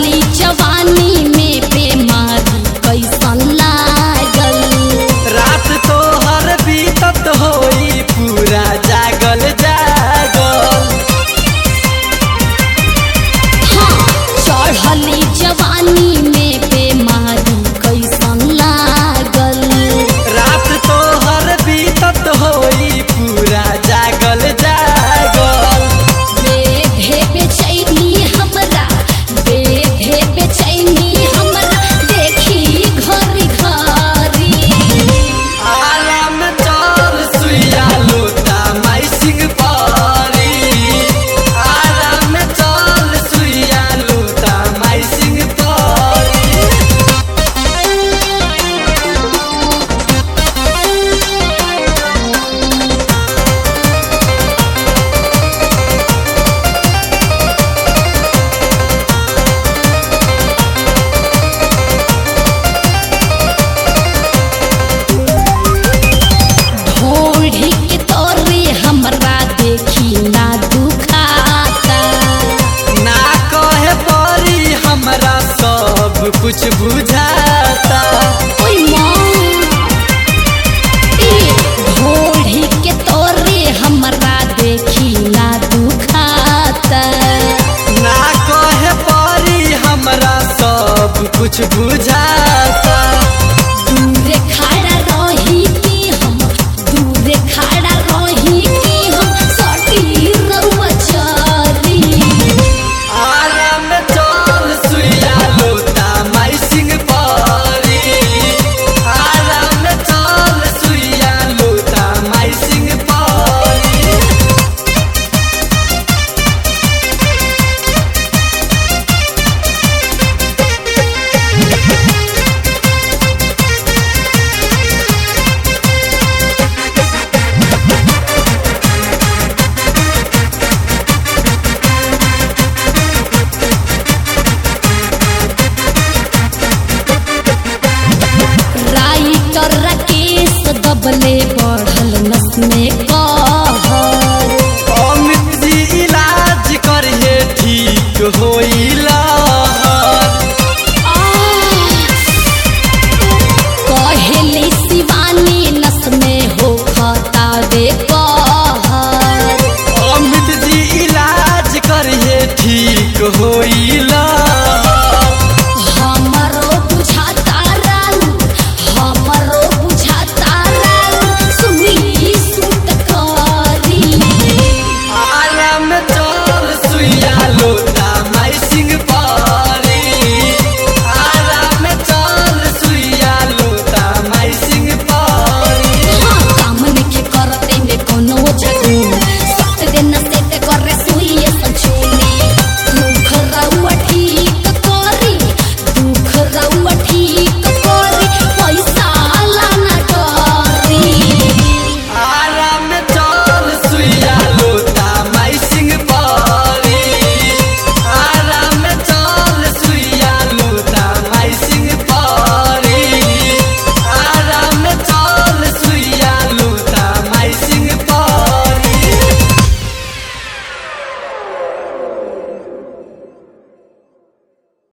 चढ़ली जवानी में बेमारी कैसन लागल। रात तो हर बीतत होई पूरा जागल जागल। हाँ, चढ़ली जवानी में बेमारी कैसन लागल। रात तो हर बीतत होई पूरा जागल जागल। बेधे बेचैनी हमरा, बेधे बेचैनी हमरा देखी घरी घरी। आराम चल सुइया लोटा माई सिंह पारी। आराम चल सुइया लोटा माई सिंह पारी। ढोढ़ी के तोरे हमरा देखी ना दुखाता। ना कहे परी हमरा सब कुछ बुझाता। ओय माँ, ई ढोढ़ी के तोरे हमरा देखी ना दुखाता। ना कहे परी हमरा सब कुछ बुझाता।